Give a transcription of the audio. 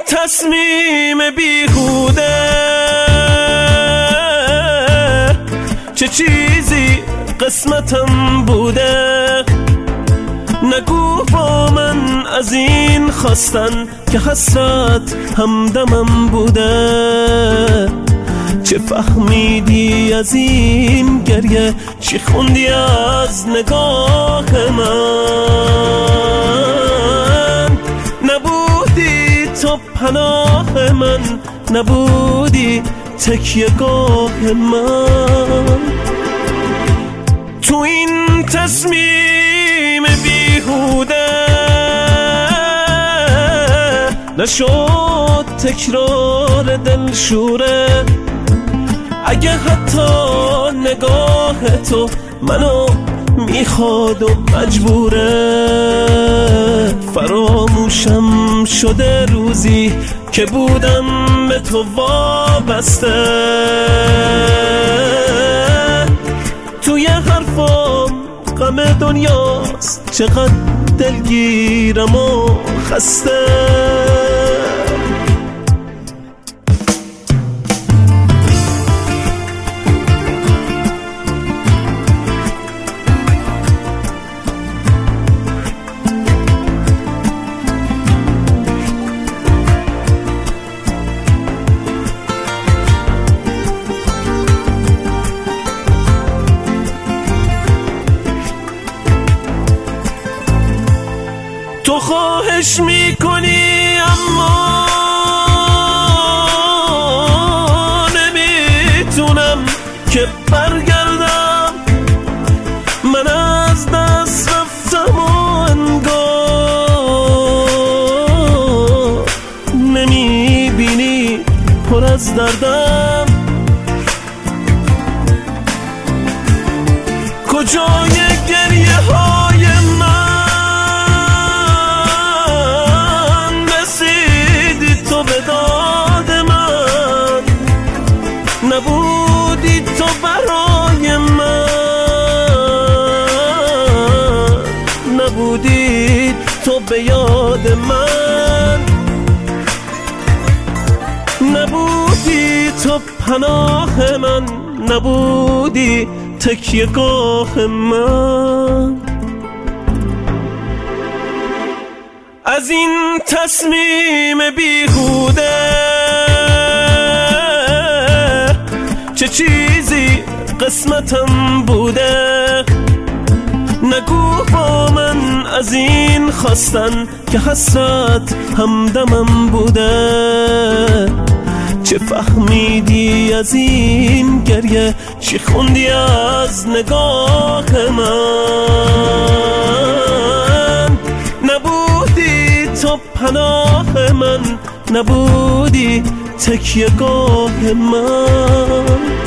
تصمیم بیهوده چه چیزی قسمتم بوده؟ نگو با من از این خواستن که حسرت همدمم بوده. چه فهمیدی از این گریه؟ چی خوندی از نگاه من؟ نبودی تو پناه من، نبودی تکیه گاه من. تو این تصمیم بیهوده نشد تکرار دلشوره. اگه حتی نگاه تو منو میخواد و مجبوره، فراموشم شده روزی که بودم به تو وابسته. توی حرفام غم دنیاست، چقدر دلگیرم و خسته. تو خواهش میکنی اما نمیتونم که برگردم. من از دست رفتم و انگار نمیبینی پر از دردم. کجای گریه های من؟ نبودی تو برای من، نبودی تو به یاد من، نبودی تو پناه من، نبودی تکیه گاه من. از این تصمیم بیهوده چه چیزی قسمتم بوده؟ نگو با من از این خواستن که حسرت همدمم بوده. چه فهمیدی از این گریه؟ چی خوندی از نگاه من؟ نبودی تو پناه من، نبودی تکیه گاه من.